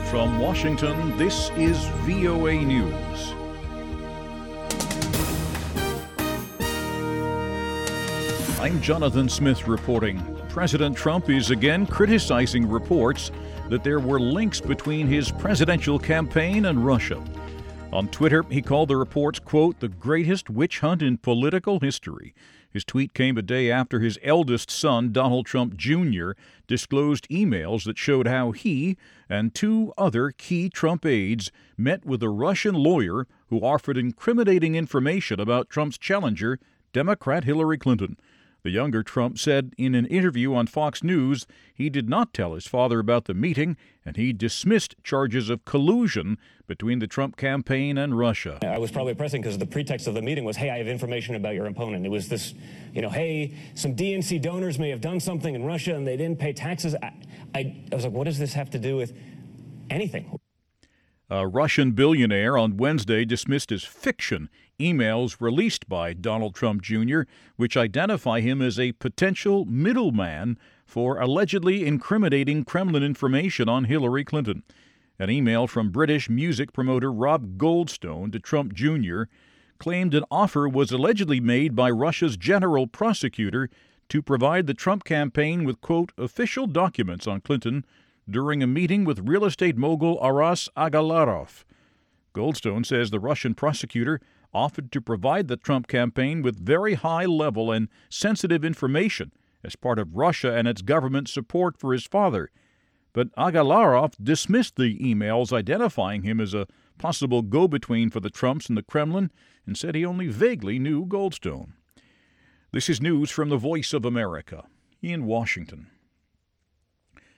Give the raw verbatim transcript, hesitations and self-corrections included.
From Washington, this is V O A News. I'm Jonathan Smith reporting. President Trump is again criticizing reports that there were links between his presidential campaign and Russia. On Twitter, he called the reports, quote, the greatest witch hunt in political history. His tweet came a day after his eldest son, Donald Trump Junior, disclosed emails that showed how he and two other key Trump aides met with a Russian lawyer who offered incriminating information about Trump's challenger, Democrat Hillary Clinton. The younger Trump said in an interview on Fox News he did not tell his father about the meeting, and he dismissed charges of collusion between the Trump campaign and Russia. I was probably pressing because the pretext of the meeting was, hey, I have information about your opponent. It was this, you know, hey, some D N C donors may have done something in Russia and they didn't pay taxes. I, I, I was like, what does this have to do with anything? A Russian billionaire on Wednesday dismissed as fiction emails released by Donald Trump Junior, which identify him as a potential middleman for allegedly incriminating Kremlin information on Hillary Clinton. An email from British music promoter Rob Goldstone to Trump Junior claimed an offer was allegedly made by Russia's general prosecutor to provide the Trump campaign with, quote, official documents on Clinton during a meeting with real estate mogul Aras Agalarov. Goldstone says the Russian prosecutor offered to provide the Trump campaign with very high-level and sensitive information as part of Russia and its government's support for his father. But Agalarov dismissed the emails identifying him as a possible go-between for the Trumps and the Kremlin and said he only vaguely knew Goldstone. This is news from the Voice of America in Washington.